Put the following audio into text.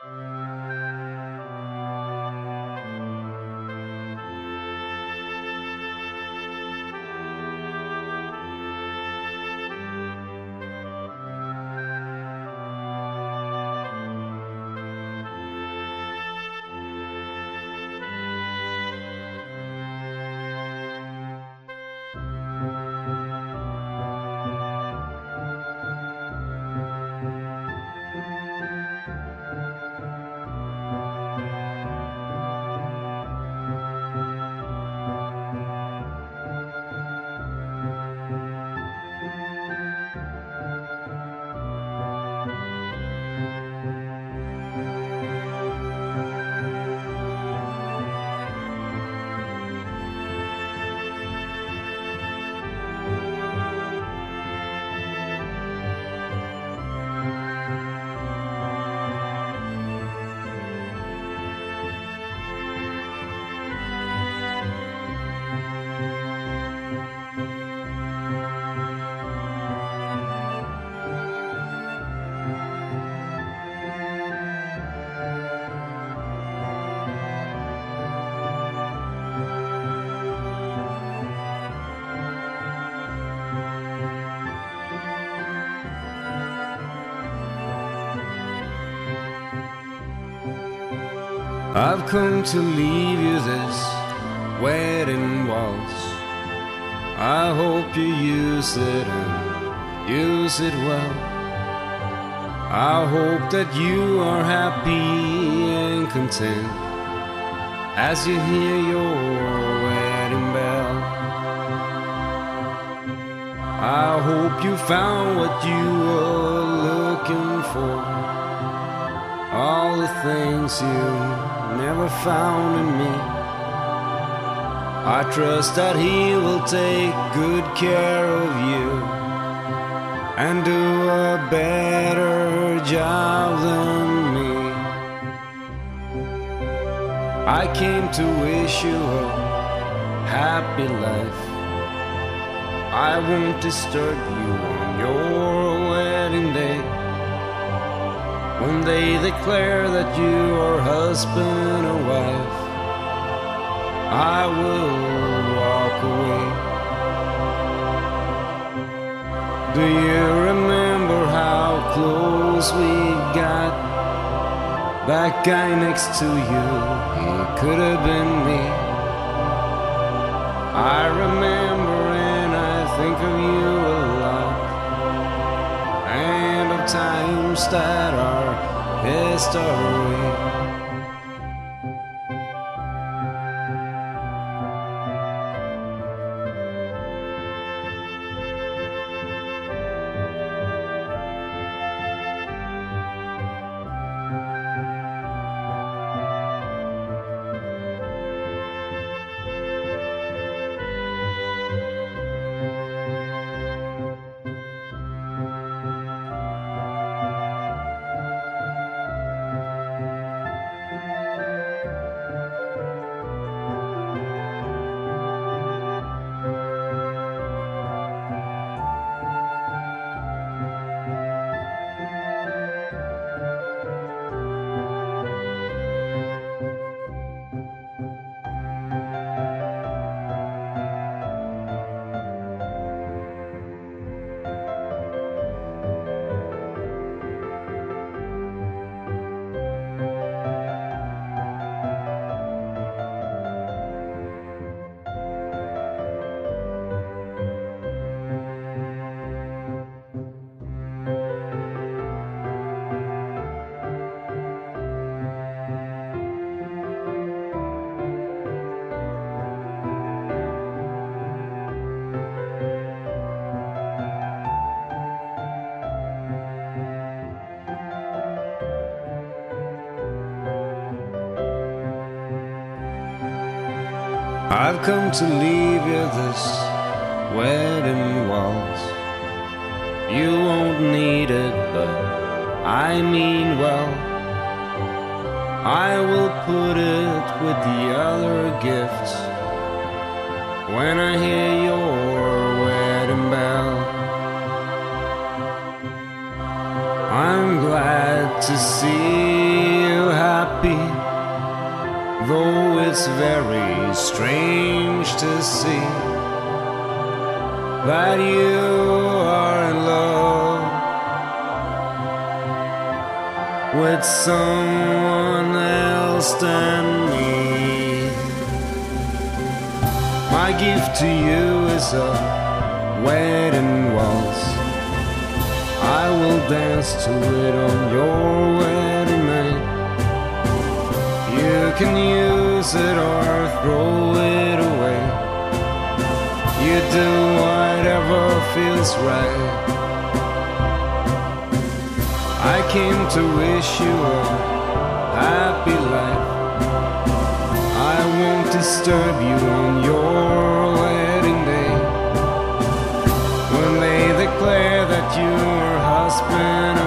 I've come to leave you this wedding waltz. I hope you use it and use it well. I hope that you are happy and content as you hear your wedding bell. I hope you found what you were looking for, all the things you never found in me. I trust that he will take good care of you and do a better job than me. I came to wish you a happy life. I won't disturb you on your wedding day, when they declare that you are husband or wife. I will walk away. Do you remember how close we got? That guy next to you, he could have been me. I remember and I think of you a lot, and of times that are history. I've come to leave you this wedding waltz. You won't need it, but I mean well. I will put it with the other gifts when I hear your wedding bell. I'm glad to see you very strange to see that you are in love with someone else than me. My gift to you is a wedding waltz. I will dance to it on your wedding night. You can use it or throw it away. You do whatever feels right. I came to wish you a happy life. I won't disturb you on your wedding day, when they declare that you are husband